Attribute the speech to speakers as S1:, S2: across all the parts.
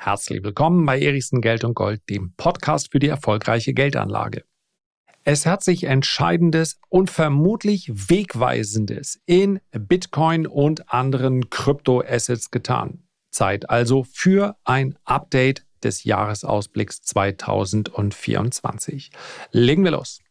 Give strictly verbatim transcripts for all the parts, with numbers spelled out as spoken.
S1: Herzlich willkommen bei Erichsen Geld und Gold, dem Podcast für die erfolgreiche Geldanlage. Es hat sich Entscheidendes und vermutlich Wegweisendes in Bitcoin und anderen Kryptoassets getan. Zeit also für ein Update des Jahresausblicks zwanzig vierundzwanzig. Legen wir los.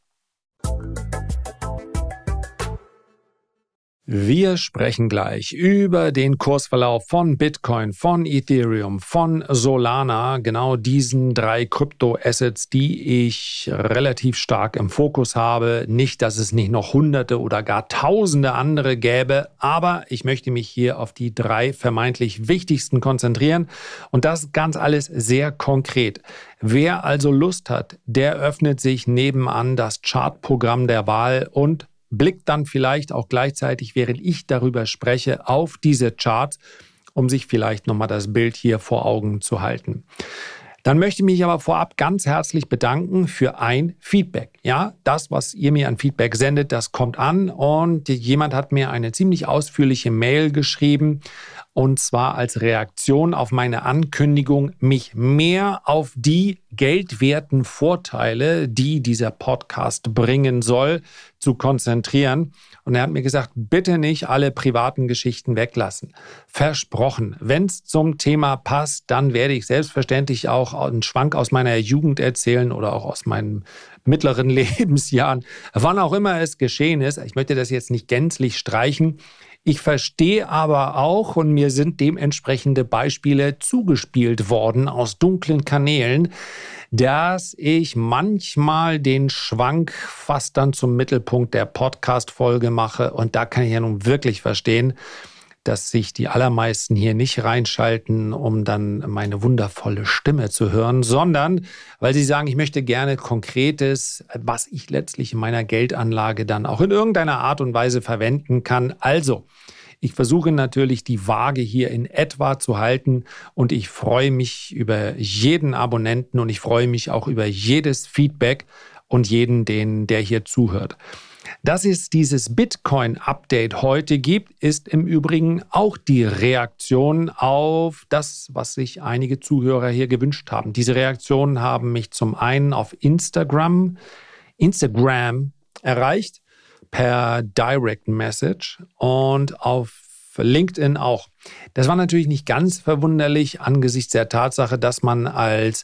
S1: Wir sprechen gleich über den Kursverlauf von Bitcoin, von Ethereum, von Solana, genau diesen drei Kryptoassets, die ich relativ stark im Fokus habe. Nicht, dass es nicht noch hunderte oder gar tausende andere gäbe, aber ich möchte mich hier auf die drei vermeintlich wichtigsten konzentrieren und das ganz alles sehr konkret. Wer also Lust hat, der öffnet sich nebenan das Chartprogramm der Wahl und blickt dann vielleicht auch gleichzeitig, während ich darüber spreche, auf diese Charts, um sich vielleicht nochmal das Bild hier vor Augen zu halten. Dann möchte ich mich aber vorab ganz herzlich bedanken für ein Feedback. Ja, das, was ihr mir an Feedback sendet, das kommt an und jemand hat mir eine ziemlich ausführliche Mail geschrieben und zwar als Reaktion auf meine Ankündigung, mich mehr auf die geldwerten Vorteile, die dieser Podcast bringen soll, zu konzentrieren. Und er hat mir gesagt, bitte nicht alle privaten Geschichten weglassen. Versprochen, wenn es zum Thema passt, dann werde ich selbstverständlich auch einen Schwank aus meiner Jugend erzählen oder auch aus meinen mittleren Lebensjahren, wann auch immer es geschehen ist. Ich möchte das jetzt nicht gänzlich streichen. Ich verstehe aber auch, und mir sind dementsprechende Beispiele zugespielt worden aus dunklen Kanälen, dass ich manchmal den Schwank fast dann zum Mittelpunkt der Podcast-Folge mache. Und da kann ich ja nun wirklich verstehen, dass sich die allermeisten hier nicht reinschalten, um dann meine wundervolle Stimme zu hören, sondern weil sie sagen, ich möchte gerne Konkretes, was ich letztlich in meiner Geldanlage dann auch in irgendeiner Art und Weise verwenden kann. Also, ich versuche natürlich die Waage hier in etwa zu halten und ich freue mich über jeden Abonnenten und ich freue mich auch über jedes Feedback und jeden, den, der hier zuhört. Dass es dieses Bitcoin-Update heute gibt, ist im Übrigen auch die Reaktion auf das, was sich einige Zuhörer hier gewünscht haben. Diese Reaktionen haben mich zum einen auf Instagram, Instagram erreicht, per Direct Message und auf LinkedIn auch. Das war natürlich nicht ganz verwunderlich angesichts der Tatsache, dass man als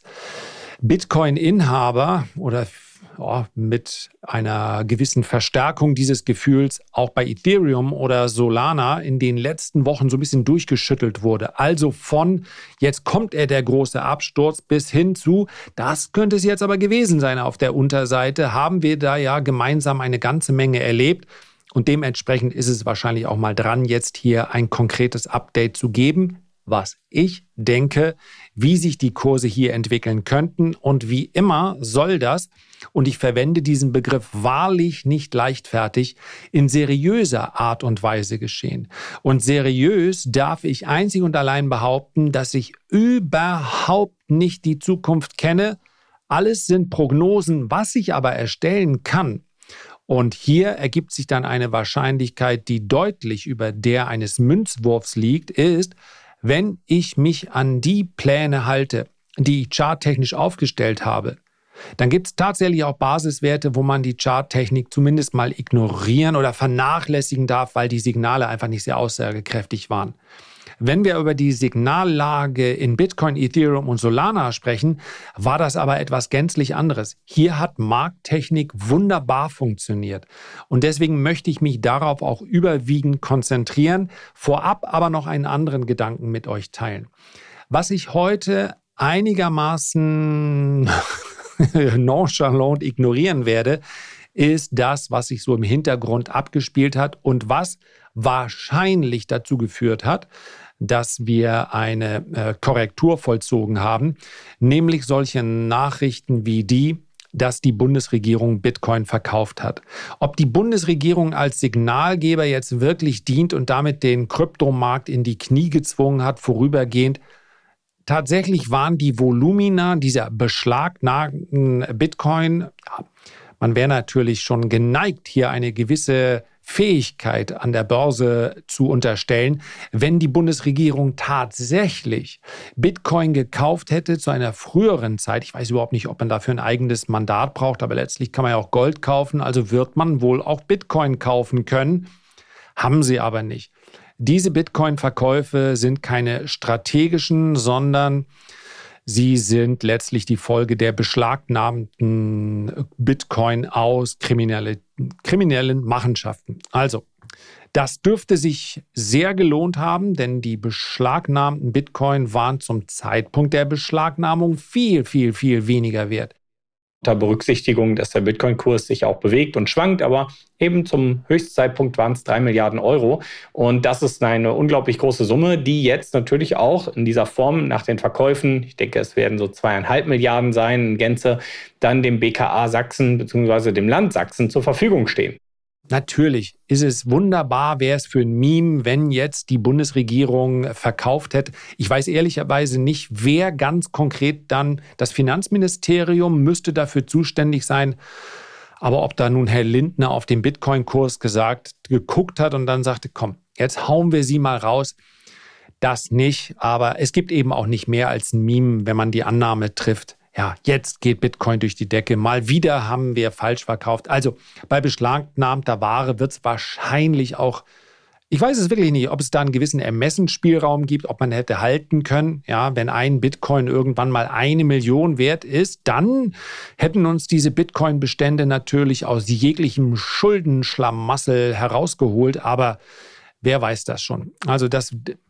S1: Bitcoin-Inhaber oder ja, mit einer gewissen Verstärkung dieses Gefühls auch bei Ethereum oder Solana in den letzten Wochen so ein bisschen durchgeschüttelt wurde. Also von jetzt kommt er der große Absturz bis hin zu, das könnte es jetzt aber gewesen sein auf der Unterseite, haben wir da ja gemeinsam eine ganze Menge erlebt. Und dementsprechend ist es wahrscheinlich auch mal dran, jetzt hier ein konkretes Update zu geben, was ich denke, wie sich die Kurse hier entwickeln könnten. Und wie immer soll das, und ich verwende diesen Begriff wahrlich nicht leichtfertig, in seriöser Art und Weise geschehen. Und seriös darf ich einzig und allein behaupten, dass ich überhaupt nicht die Zukunft kenne. Alles sind Prognosen, was ich aber erstellen kann. Und hier ergibt sich dann eine Wahrscheinlichkeit, die deutlich über der eines Münzwurfs liegt, ist, wenn ich mich an die Pläne halte, die ich charttechnisch aufgestellt habe, dann gibt es tatsächlich auch Basiswerte, wo man die Charttechnik zumindest mal ignorieren oder vernachlässigen darf, weil die Signale einfach nicht sehr aussagekräftig waren. Wenn wir über die Signallage in Bitcoin, Ethereum und Solana sprechen, war das aber etwas gänzlich anderes. Hier hat Markttechnik wunderbar funktioniert. Und deswegen möchte ich mich darauf auch überwiegend konzentrieren, vorab aber noch einen anderen Gedanken mit euch teilen. Was ich heute einigermaßen nonchalant ignorieren werde, ist das, was sich so im Hintergrund abgespielt hat und was wahrscheinlich dazu geführt hat, dass wir eine äh, Korrektur vollzogen haben, nämlich solche Nachrichten wie die, dass die Bundesregierung Bitcoin verkauft hat. Ob die Bundesregierung als Signalgeber jetzt wirklich dient und damit den Kryptomarkt in die Knie gezwungen hat, vorübergehend, tatsächlich waren die Volumina dieser beschlagnahmten Bitcoin, ja, man wäre natürlich schon geneigt, hier eine gewisse Fähigkeit an der Börse zu unterstellen, wenn die Bundesregierung tatsächlich Bitcoin gekauft hätte zu einer früheren Zeit. Ich weiß überhaupt nicht, ob man dafür ein eigenes Mandat braucht, aber letztlich kann man ja auch Gold kaufen, also wird man wohl auch Bitcoin kaufen können, haben sie aber nicht. Diese Bitcoin-Verkäufe sind keine strategischen, sondern sie sind letztlich die Folge der beschlagnahmten Bitcoin aus kriminelle, kriminellen Machenschaften. Also, das dürfte sich sehr gelohnt haben, denn die beschlagnahmten Bitcoin waren zum Zeitpunkt der Beschlagnahmung viel, viel, viel weniger wert.
S2: Unter Berücksichtigung, dass der Bitcoin-Kurs sich auch bewegt und schwankt, aber eben zum Höchstzeitpunkt waren es drei Milliarden Euro. Und das ist eine unglaublich große Summe, die jetzt natürlich auch in dieser Form nach den Verkäufen, ich denke, es werden so zweieinhalb Milliarden sein in Gänze, dann dem B K A Sachsen bzw. dem Land Sachsen zur Verfügung stehen.
S1: Natürlich ist es wunderbar, wäre es für ein Meme, wenn jetzt die Bundesregierung verkauft hätte. Ich weiß ehrlicherweise nicht, wer ganz konkret dann, das Finanzministerium müsste dafür zuständig sein. Aber ob da nun Herr Lindner auf den Bitcoin-Kurs gesagt, geguckt hat und dann sagte, komm, jetzt hauen wir sie mal raus. Das nicht, aber es gibt eben auch nicht mehr als ein Meme, wenn man die Annahme trifft. Ja, jetzt geht Bitcoin durch die Decke. Mal wieder haben wir falsch verkauft. Also bei beschlagnahmter Ware wird es wahrscheinlich auch, ich weiß es wirklich nicht, ob es da einen gewissen Ermessensspielraum gibt, ob man hätte halten können. Ja, wenn ein Bitcoin irgendwann mal eine Million wert ist, dann hätten uns diese Bitcoin-Bestände natürlich aus jeglichem Schuldenschlamassel herausgeholt. Aber wer weiß das schon? Also das,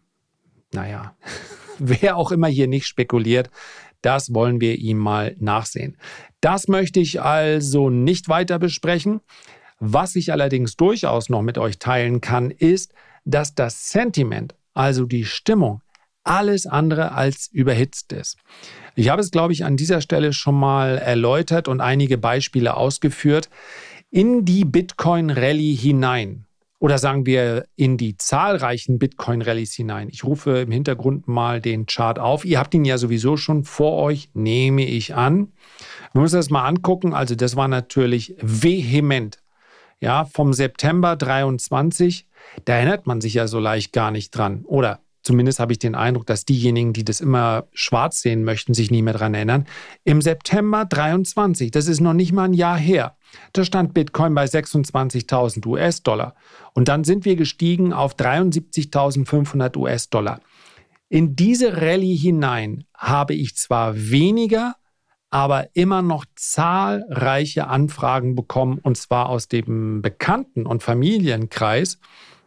S1: naja, wer auch immer hier nicht spekuliert, das wollen wir ihm mal nachsehen. Das möchte ich also nicht weiter besprechen. Was ich allerdings durchaus noch mit euch teilen kann, ist, dass das Sentiment, also die Stimmung, alles andere als überhitzt ist. Ich habe es, glaube ich, an dieser Stelle schon mal erläutert und einige Beispiele ausgeführt. In die Bitcoin-Rallye hinein, oder sagen wir in die zahlreichen Bitcoin-Rallyes hinein. Ich rufe im Hintergrund mal den Chart auf. Ihr habt ihn ja sowieso schon vor euch, nehme ich an. Wir müssen das mal angucken. Also das war natürlich vehement. Ja, vom September dreiundzwanzig, da erinnert man sich ja so leicht gar nicht dran. Oder zumindest habe ich den Eindruck, dass diejenigen, die das immer schwarz sehen möchten, sich nie mehr dran erinnern. Im September dreiundzwanzig, das ist noch nicht mal ein Jahr her, da stand Bitcoin bei sechsundzwanzigtausend US-Dollar. Und dann sind wir gestiegen auf dreiundsiebzigtausendfünfhundert US-Dollar. In diese Rallye hinein habe ich zwar weniger, aber immer noch zahlreiche Anfragen bekommen, und zwar aus dem Bekannten- und Familienkreis,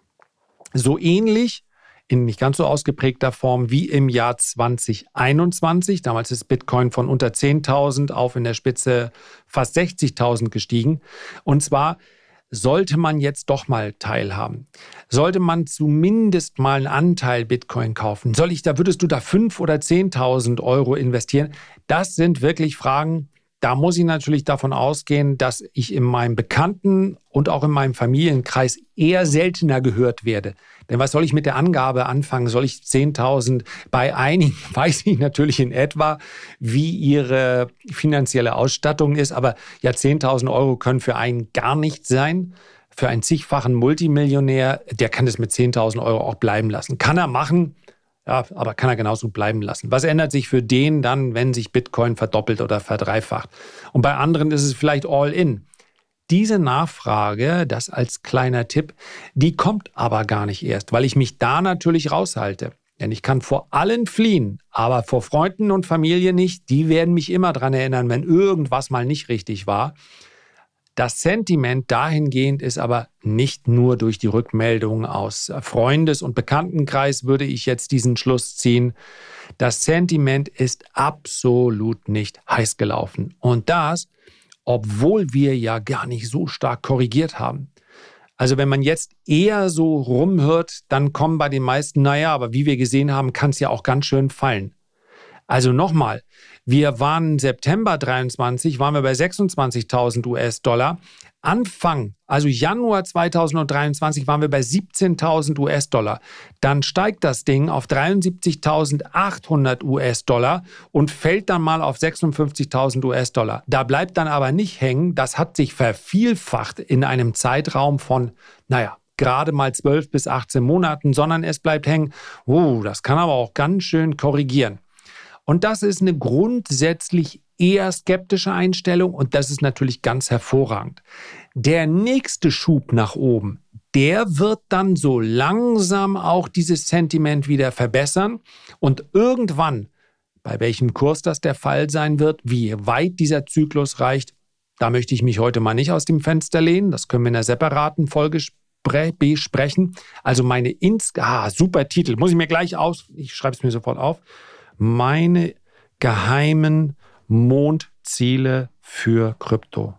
S1: so ähnlich in nicht ganz so ausgeprägter Form wie im Jahr zwanzig einundzwanzig. Damals ist Bitcoin von unter zehntausend auf in der Spitze fast sechzigtausend gestiegen. Und zwar sollte man jetzt doch mal teilhaben. Sollte man zumindest mal einen Anteil Bitcoin kaufen? Soll ich da, würdest du da fünf oder zehntausend Euro investieren? Das sind wirklich Fragen, da muss ich natürlich davon ausgehen, dass ich in meinem Bekannten- und auch in meinem Familienkreis eher seltener gehört werde. Denn was soll ich mit der Angabe anfangen? Soll ich zehntausend? Bei einigen weiß ich natürlich in etwa, wie ihre finanzielle Ausstattung ist. Aber ja, zehntausend Euro können für einen gar nicht sein. Für einen zigfachen Multimillionär, der kann das mit zehntausend Euro auch bleiben lassen. Kann er machen, ja, aber kann er genauso bleiben lassen. Was ändert sich für den dann, wenn sich Bitcoin verdoppelt oder verdreifacht? Und bei anderen ist es vielleicht all in. Diese Nachfrage, das als kleiner Tipp, die kommt aber gar nicht erst, weil ich mich da natürlich raushalte. Denn ich kann vor allen fliehen, aber vor Freunden und Familie nicht. Die werden mich immer daran erinnern, wenn irgendwas mal nicht richtig war. Das Sentiment dahingehend ist aber nicht nur durch die Rückmeldungen aus Freundes- und Bekanntenkreis, würde ich jetzt diesen Schluss ziehen. Das Sentiment ist absolut nicht heiß gelaufen. Und das, obwohl wir ja gar nicht so stark korrigiert haben. Also wenn man jetzt eher so rumhört, dann kommen bei den meisten, naja, aber wie wir gesehen haben, kann es ja auch ganz schön fallen. Also nochmal, wir waren September dreiundzwanzig, waren wir bei sechsundzwanzigtausend US-Dollar. Anfang, also Januar zweitausenddreiundzwanzig, waren wir bei siebzehntausend US-Dollar. Dann steigt das Ding auf dreiundsiebzigtausendachthundert US-Dollar und fällt dann mal auf sechsundfünfzigtausend US-Dollar. Da bleibt dann aber nicht hängen, das hat sich vervielfacht in einem Zeitraum von, naja, gerade mal zwölf bis achtzehn Monaten, sondern es bleibt hängen. Oh, das kann aber auch ganz schön korrigieren. Und das ist eine grundsätzlich eher skeptische Einstellung und das ist natürlich ganz hervorragend. Der nächste Schub nach oben, der wird dann so langsam auch dieses Sentiment wieder verbessern und irgendwann, bei welchem Kurs das der Fall sein wird, wie weit dieser Zyklus reicht, da möchte ich mich heute mal nicht aus dem Fenster lehnen, das können wir in einer separaten Folge besprechen. Also meine Ins... Ah, super Titel, muss ich mir gleich aus... Ich schreibe es mir sofort auf. Meine geheimen Mondziele für Krypto.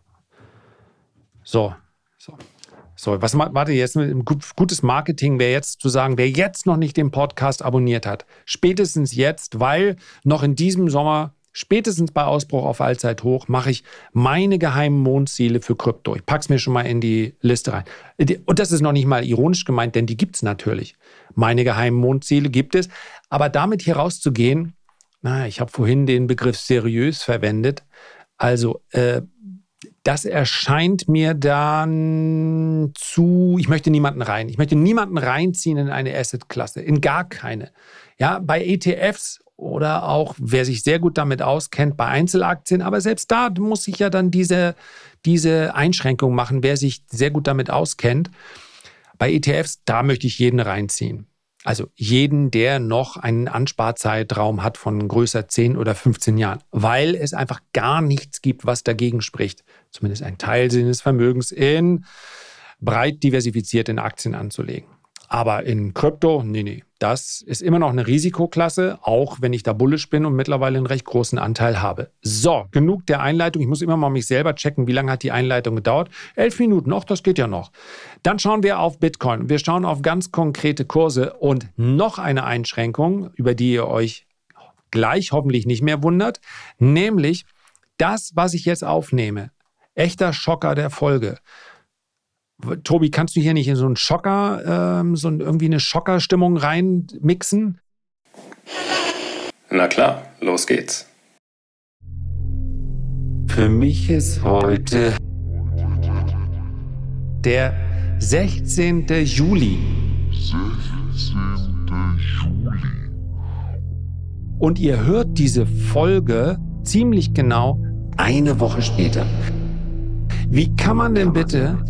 S1: So, so. So, was warte jetzt? Gutes Marketing wäre jetzt zu sagen, wer jetzt noch nicht den Podcast abonniert hat, spätestens jetzt, weil noch in diesem Sommer, spätestens bei Ausbruch auf Allzeithoch, mache ich meine geheimen Mondziele für Krypto. Ich packe es mir schon mal in die Liste rein. Und das ist noch nicht mal ironisch gemeint, denn die gibt es natürlich. Meine geheimen Mondziele gibt es. Aber damit hier rauszugehen, na, ich habe vorhin den Begriff seriös verwendet. Also, äh, das erscheint mir dann zu, ich möchte niemanden rein, ich möchte niemanden reinziehen in eine Assetklasse, in gar keine. Ja, bei E T Fs oder auch, wer sich sehr gut damit auskennt, bei Einzelaktien, aber selbst da muss ich ja dann diese, diese Einschränkung machen, wer sich sehr gut damit auskennt. Bei E T Fs, da möchte ich jeden reinziehen. Also jeden, der noch einen Ansparzeitraum hat von größer zehn oder fünfzehn Jahren, weil es einfach gar nichts gibt, was dagegen spricht, zumindest ein Teil seines Vermögens in breit diversifiziert in Aktien anzulegen. Aber in Krypto, nee, nee, das ist immer noch eine Risikoklasse, auch wenn ich da bullisch bin und mittlerweile einen recht großen Anteil habe. So, genug der Einleitung. Ich muss immer mal mich selber checken, wie lange hat die Einleitung gedauert. Elf Minuten, ach, das geht ja noch. Dann schauen wir auf Bitcoin. Wir schauen auf ganz konkrete Kurse und noch eine Einschränkung, über die ihr euch gleich hoffentlich nicht mehr wundert, nämlich das, was ich jetzt aufnehme. Echter Schocker der Folge. Tobi, kannst du hier nicht in so einen Schocker, ähm, so irgendwie eine Schockerstimmung reinmixen?
S3: Na klar, los geht's.
S1: Für mich ist heute der sechzehnten Juli.
S4: sechzehnten Juli.
S1: Und ihr hört diese Folge ziemlich genau eine Woche später. Wie kann man denn bitte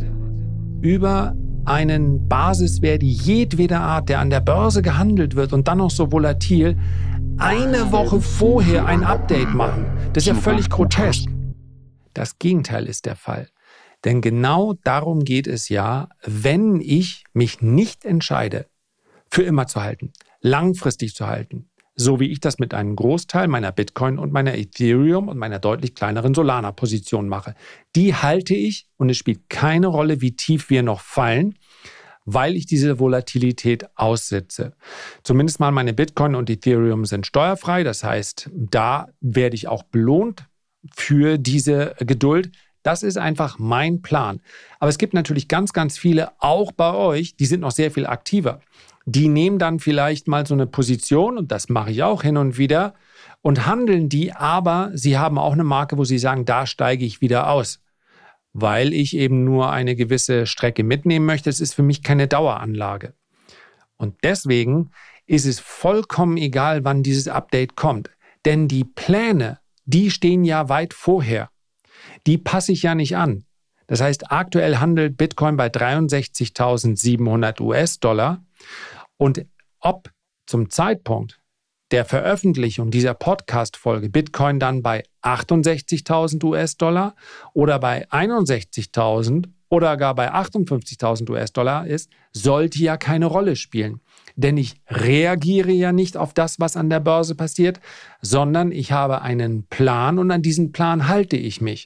S1: über einen Basiswert jedweder Art, der an der Börse gehandelt wird und dann noch so volatil, eine Woche vorher ein Update machen? Das ist ja völlig grotesk. Das Gegenteil ist der Fall. Denn genau darum geht es ja, wenn ich mich nicht entscheide, für immer zu halten, langfristig zu halten, so wie ich das mit einem Großteil meiner Bitcoin und meiner Ethereum und meiner deutlich kleineren Solana-Position mache. Die halte ich und es spielt keine Rolle, wie tief wir noch fallen, weil ich diese Volatilität aussitze. Zumindest mal meine Bitcoin und Ethereum sind steuerfrei. Das heißt, da werde ich auch belohnt für diese Geduld. Das ist einfach mein Plan. Aber es gibt natürlich ganz, ganz viele, auch bei euch, die sind noch sehr viel aktiver. Die nehmen dann vielleicht mal so eine Position, und das mache ich auch hin und wieder, und handeln die, aber sie haben auch eine Marke, wo sie sagen, da steige ich wieder aus, weil ich eben nur eine gewisse Strecke mitnehmen möchte. Es ist für mich keine Daueranlage. Und deswegen ist es vollkommen egal, wann dieses Update kommt. Denn die Pläne, die stehen ja weit vorher. Die passe ich ja nicht an. Das heißt, aktuell handelt Bitcoin bei dreiundsechzigtausendsiebenhundert US-Dollar. Und ob zum Zeitpunkt der Veröffentlichung dieser Podcast-Folge Bitcoin dann bei achtundsechzigtausend US-Dollar oder bei einundsechzigtausend oder gar bei achtundfünfzigtausend US-Dollar ist, sollte ja keine Rolle spielen. Denn ich reagiere ja nicht auf das, was an der Börse passiert, sondern ich habe einen Plan und an diesen Plan halte ich mich.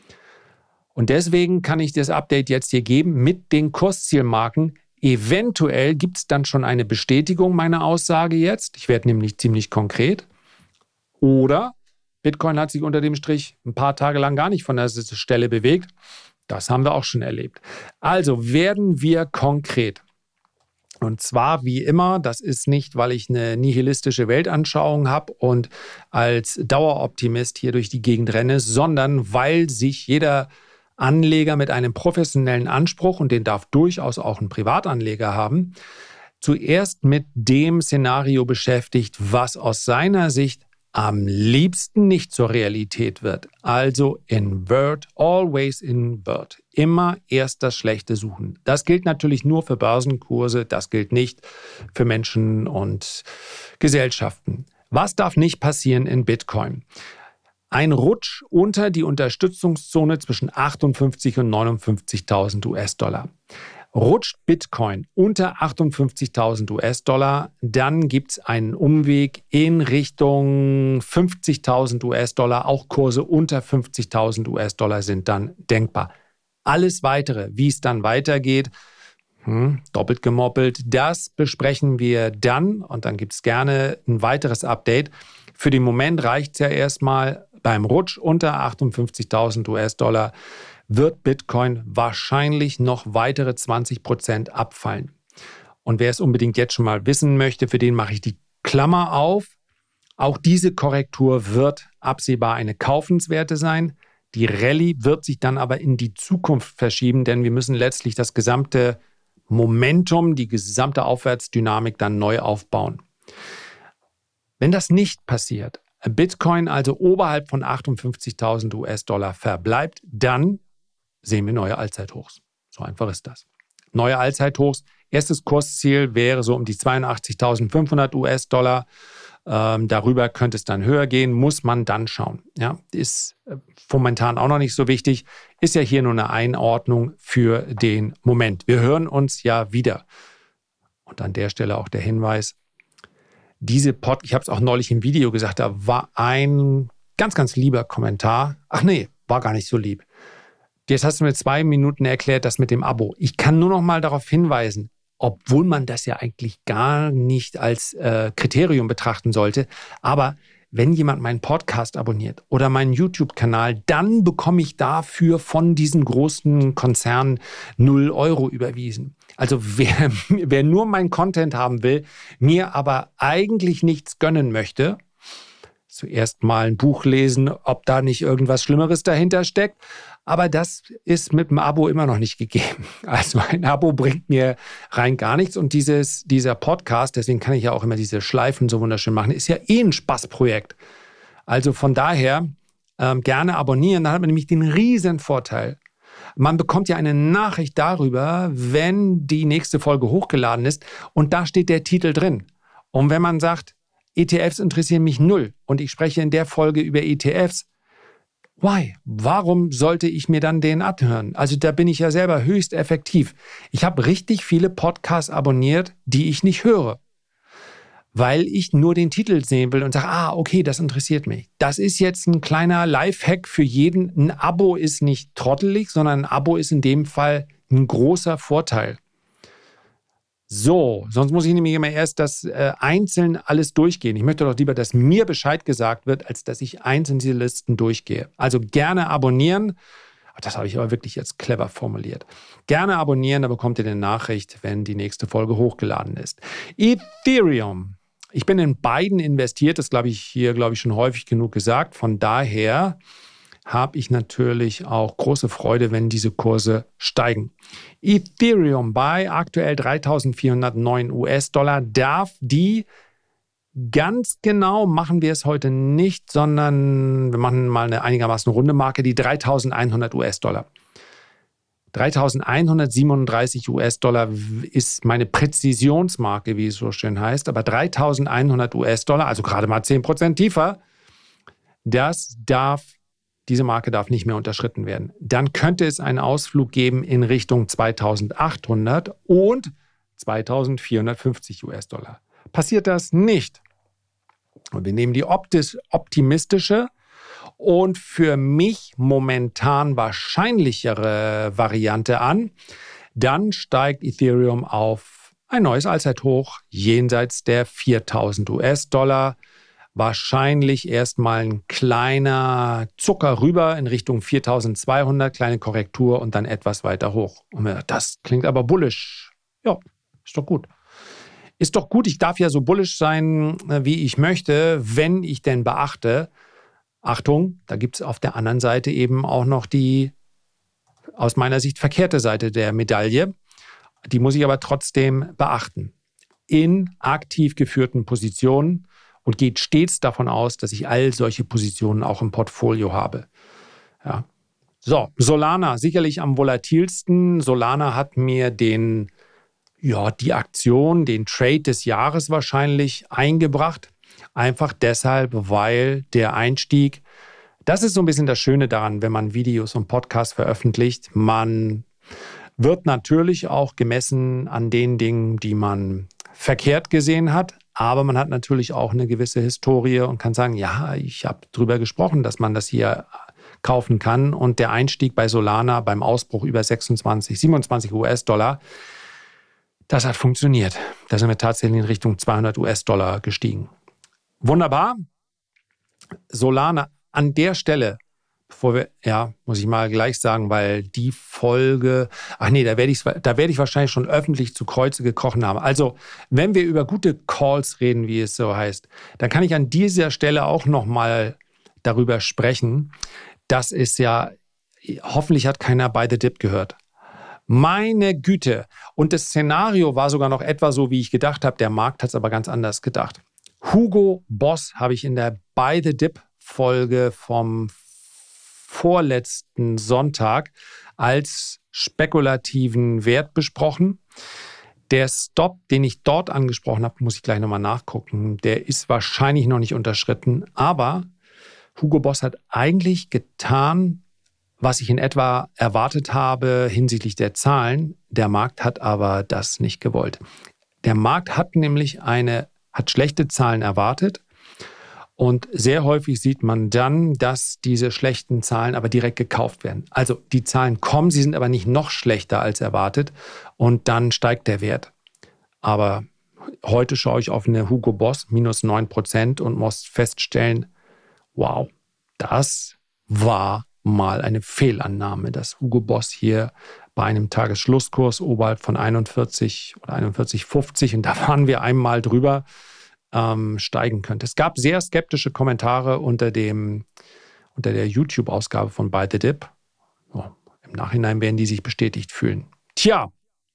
S1: Und deswegen kann ich das Update jetzt hier geben mit den Kurszielmarken. Eventuell gibt es dann schon eine Bestätigung meiner Aussage jetzt. Ich werde nämlich ziemlich konkret. Oder Bitcoin hat sich unter dem Strich ein paar Tage lang gar nicht von der Stelle bewegt. Das haben wir auch schon erlebt. Also werden wir konkret. Und zwar wie immer, das ist nicht, weil ich eine nihilistische Weltanschauung habe und als Daueroptimist hier durch die Gegend renne, sondern weil sich jeder Anleger mit einem professionellen Anspruch, und den darf durchaus auch ein Privatanleger haben, zuerst mit dem Szenario beschäftigt, was aus seiner Sicht am liebsten nicht zur Realität wird. Also invert, always invert. Immer erst das Schlechte suchen. Das gilt natürlich nur für Börsenkurse, das gilt nicht für Menschen und Gesellschaften. Was darf nicht passieren in Bitcoin? Ein Rutsch unter die Unterstützungszone zwischen achtundfünfzigtausend und neunundfünfzigtausend US-Dollar. Rutscht Bitcoin unter achtundfünfzigtausend US-Dollar, dann gibt es einen Umweg in Richtung fünfzigtausend US-Dollar. Auch Kurse unter fünfzigtausend US-Dollar sind dann denkbar. Alles Weitere, wie es dann weitergeht, hm, doppelt gemoppelt, das besprechen wir dann und dann gibt es gerne ein weiteres Update. Für den Moment reicht es ja erstmal beim Rutsch unter achtundfünfzigtausend US-Dollar. Wird Bitcoin wahrscheinlich noch weitere zwanzig Prozent abfallen. Und wer es unbedingt jetzt schon mal wissen möchte, für den mache ich die Klammer auf. Auch diese Korrektur wird absehbar eine kaufenswerte sein. Die Rallye wird sich dann aber in die Zukunft verschieben, denn wir müssen letztlich das gesamte Momentum, die gesamte Aufwärtsdynamik dann neu aufbauen. Wenn das nicht passiert, Bitcoin also oberhalb von achtundfünfzigtausend US-Dollar verbleibt, dann sehen wir neue Allzeithochs. So einfach ist das. Neue Allzeithochs. Erstes Kursziel wäre so um die zweiundachtzigtausendfünfhundert US-Dollar. Ähm, darüber könnte es dann höher gehen, muss man dann schauen. Ja, ist äh, momentan auch noch nicht so wichtig. Ist ja hier nur eine Einordnung für den Moment. Wir hören uns ja wieder. Und an der Stelle auch der Hinweis, diese Pod, ich habe es auch neulich im Video gesagt, da war ein ganz, ganz lieber Kommentar. Ach nee, war gar nicht so lieb. Jetzt hast du mir zwei Minuten erklärt, das mit dem Abo. Ich kann nur noch mal darauf hinweisen, obwohl man das ja eigentlich gar nicht als äh, Kriterium betrachten sollte. Aber wenn jemand meinen Podcast abonniert oder meinen YouTube-Kanal, dann bekomme ich dafür von diesen großen Konzernen null Euro überwiesen. Also wer, wer nur meinen Content haben will, mir aber eigentlich nichts gönnen möchte, zuerst mal ein Buch lesen, ob da nicht irgendwas Schlimmeres dahinter steckt. Aber das ist mit dem Abo immer noch nicht gegeben. Also ein Abo bringt mir rein gar nichts. Und dieses, dieser Podcast, deswegen kann ich ja auch immer diese Schleifen so wunderschön machen, ist ja eh ein Spaßprojekt. Also von daher ähm, gerne abonnieren. Dann hat man nämlich den riesen Vorteil. Man bekommt ja eine Nachricht darüber, wenn die nächste Folge hochgeladen ist. Und da steht der Titel drin. Und wenn man sagt, E T Fs interessieren mich null und ich spreche in der Folge über E T Fs, why? Warum sollte ich mir dann den anhören? Also da bin ich ja selber höchst effektiv. Ich habe richtig viele Podcasts abonniert, die ich nicht höre, weil ich nur den Titel sehen will und sage, ah, okay, das interessiert mich. Das ist jetzt ein kleiner Lifehack für jeden. Ein Abo ist nicht trottelig, sondern ein Abo ist in dem Fall ein großer Vorteil. So, sonst muss ich nämlich immer erst das äh, einzeln alles durchgehen. Ich möchte doch lieber, dass mir Bescheid gesagt wird, als dass ich einzeln diese Listen durchgehe. Also gerne abonnieren. Das habe ich aber wirklich jetzt clever formuliert. Gerne abonnieren, da bekommt ihr eine Nachricht, wenn die nächste Folge hochgeladen ist. Ethereum. Ich bin in beiden investiert, das glaube ich hier, glaube ich, schon häufig genug gesagt. Von daher habe ich natürlich auch große Freude, wenn diese Kurse steigen. Ethereum bei aktuell dreitausendvierhundertneun US-Dollar darf die, ganz genau machen wir es heute nicht, sondern wir machen mal eine einigermaßen runde Marke, die dreitausendeinhundert US-Dollar. dreitausendeinhundertsiebenunddreißig US-Dollar ist meine Präzisionsmarke, wie es so schön heißt, aber dreitausendeinhundert US-Dollar, also gerade mal zehn Prozent tiefer, das darf Diese Marke darf nicht mehr unterschritten werden. Dann könnte es einen Ausflug geben in Richtung zweitausendachthundert und zweitausendvierhundertfünfzig US-Dollar. Passiert das nicht? Und wir nehmen die optisch, optimistische und für mich momentan wahrscheinlichere Variante an. Dann steigt Ethereum auf ein neues Allzeithoch jenseits der viertausend US-Dollar. wahrscheinlich erstmal ein kleiner Zucker rüber in Richtung viertausendzweihundert, kleine Korrektur und dann etwas weiter hoch. Und mir, das klingt aber bullish. Ja, ist doch gut. Ist doch gut, ich darf ja so bullish sein, wie ich möchte, wenn ich denn beachte, Achtung, da gibt es auf der anderen Seite eben auch noch die, aus meiner Sicht, verkehrte Seite der Medaille. Die muss ich aber trotzdem beachten. In aktiv geführten Positionen und geht stets davon aus, dass ich all solche Positionen auch im Portfolio habe. Ja. So, Solana, sicherlich am volatilsten. Solana hat mir den, ja, die Aktion, den Trade des Jahres wahrscheinlich eingebracht. Einfach deshalb, weil der Einstieg, das ist so ein bisschen das Schöne daran, wenn man Videos und Podcasts veröffentlicht. Man wird natürlich auch gemessen an den Dingen, die man verkehrt gesehen hat. Aber man hat natürlich auch eine gewisse Historie und kann sagen, ja, ich habe drüber gesprochen, dass man das hier kaufen kann. Und der Einstieg bei Solana beim Ausbruch über sechsundzwanzig, siebenundzwanzig US-Dollar, das hat funktioniert. Da sind wir tatsächlich in Richtung zweihundert US-Dollar gestiegen. Wunderbar. Solana an der Stelle, bevor wir, ja, muss ich mal gleich sagen, weil die Folge, ach nee, da werde ich, da werde ich wahrscheinlich schon öffentlich zu Kreuze gekrochen haben. Also, wenn wir über gute Calls reden, wie es so heißt, dann kann ich an dieser Stelle auch nochmal darüber sprechen. Das ist ja, hoffentlich hat keiner Buy the Dip gehört. Meine Güte. Und das Szenario war sogar noch etwa so, wie ich gedacht habe. Der Markt hat es aber ganz anders gedacht. Hugo Boss habe ich in der Buy the Dip Folge vom vorletzten Sonntag als spekulativen Wert besprochen. Der Stop, den ich dort angesprochen habe, muss ich gleich nochmal nachgucken, der ist wahrscheinlich noch nicht unterschritten, aber Hugo Boss hat eigentlich getan, was ich in etwa erwartet habe hinsichtlich der Zahlen. Der Markt hat aber das nicht gewollt. Der Markt hat nämlich eine, hat schlechte Zahlen erwartet. Und sehr häufig sieht man dann, dass diese schlechten Zahlen aber direkt gekauft werden. Also die Zahlen kommen, sie sind aber nicht noch schlechter als erwartet und dann steigt der Wert. Aber heute schaue ich auf eine Hugo Boss minus neun Prozent und muss feststellen, wow, das war mal eine Fehlannahme, dass Hugo Boss hier bei einem Tagesschlusskurs oberhalb von einundvierzig oder einundvierzig fünfzig, und da waren wir einmal drüber, steigen könnte. Es gab sehr skeptische Kommentare unter, dem, unter der YouTube-Ausgabe von Buy the Dip. Oh, im Nachhinein werden die sich bestätigt fühlen. Tja,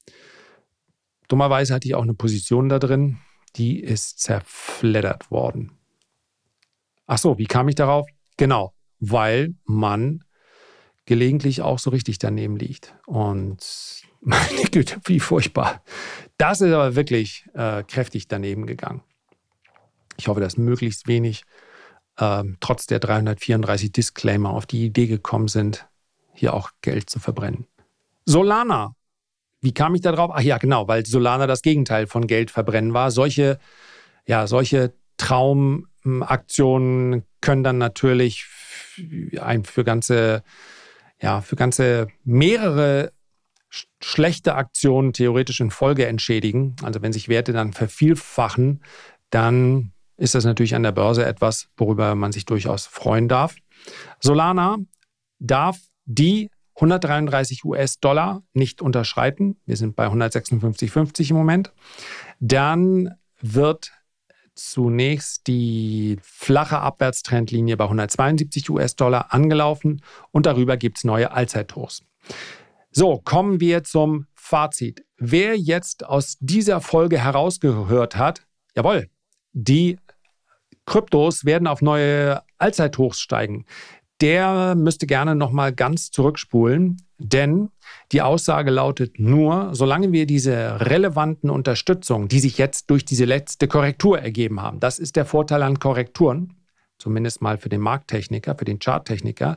S1: dummerweise hatte ich auch eine Position da drin, die ist zerfleddert worden. Ach so, wie kam ich darauf? Genau, weil man gelegentlich auch so richtig daneben liegt. Und meine Güte, wie furchtbar. Das ist aber wirklich äh, kräftig daneben gegangen. Ich hoffe, dass möglichst wenig, ähm, trotz der dreihundertvierunddreißig Disclaimer, auf die Idee gekommen sind, hier auch Geld zu verbrennen. Solana. Wie kam ich da drauf? Ach ja, genau, weil Solana das Gegenteil von Geld verbrennen war. Solche, ja, solche Traumaktionen können dann natürlich für ganze, ja, für ganze mehrere schlechte Aktionen theoretisch in Folge entschädigen. Also wenn sich Werte dann vervielfachen, dann ist das natürlich an der Börse etwas, worüber man sich durchaus freuen darf. Solana darf die hundertdreiunddreißig US-Dollar nicht unterschreiten. Wir sind bei hundertsechsundfünfzig Komma fünfzig im Moment. Dann wird zunächst die flache Abwärtstrendlinie bei hundertzweiundsiebzig US-Dollar angelaufen und darüber gibt es neue Allzeithochs. So, kommen wir zum Fazit. Wer jetzt aus dieser Folge herausgehört hat, jawohl, die Kryptos werden auf neue Allzeithochs steigen, der müsste gerne nochmal ganz zurückspulen, denn die Aussage lautet nur, solange wir diese relevanten Unterstützungen, die sich jetzt durch diese letzte Korrektur ergeben haben, das ist der Vorteil an Korrekturen, zumindest mal für den Markttechniker, für den Charttechniker,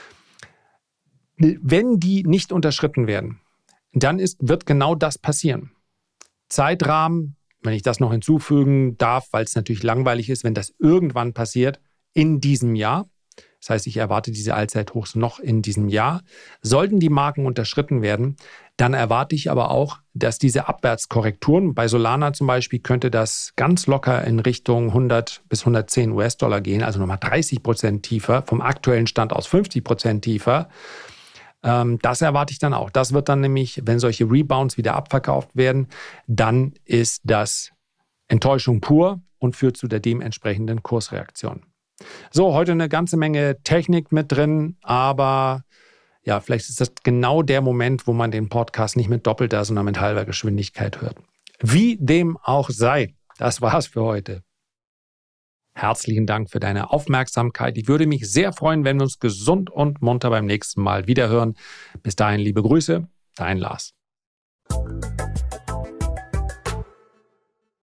S1: wenn die nicht unterschritten werden, dann ist, wird genau das passieren. Zeitrahmen, wenn ich das noch hinzufügen darf, weil es natürlich langweilig ist, wenn das irgendwann passiert, in diesem Jahr. Das heißt, ich erwarte diese Allzeithochs noch in diesem Jahr. Sollten die Marken unterschritten werden, dann erwarte ich aber auch, dass diese Abwärtskorrekturen, bei Solana zum Beispiel könnte das ganz locker in Richtung hundert bis hundertzehn US-Dollar gehen, also nochmal dreißig Prozent tiefer, vom aktuellen Stand aus fünfzig Prozent tiefer. Das erwarte ich dann auch. Das wird dann nämlich, wenn solche Rebounds wieder abverkauft werden, dann ist das Enttäuschung pur und führt zu der dementsprechenden Kursreaktion. So, heute eine ganze Menge Technik mit drin, aber ja, vielleicht ist das genau der Moment, wo man den Podcast nicht mit doppelter, sondern mit halber Geschwindigkeit hört. Wie dem auch sei, das war's für heute. Herzlichen Dank für deine Aufmerksamkeit. Ich würde mich sehr freuen, wenn wir uns gesund und munter beim nächsten Mal wiederhören. Bis dahin liebe Grüße, dein Lars.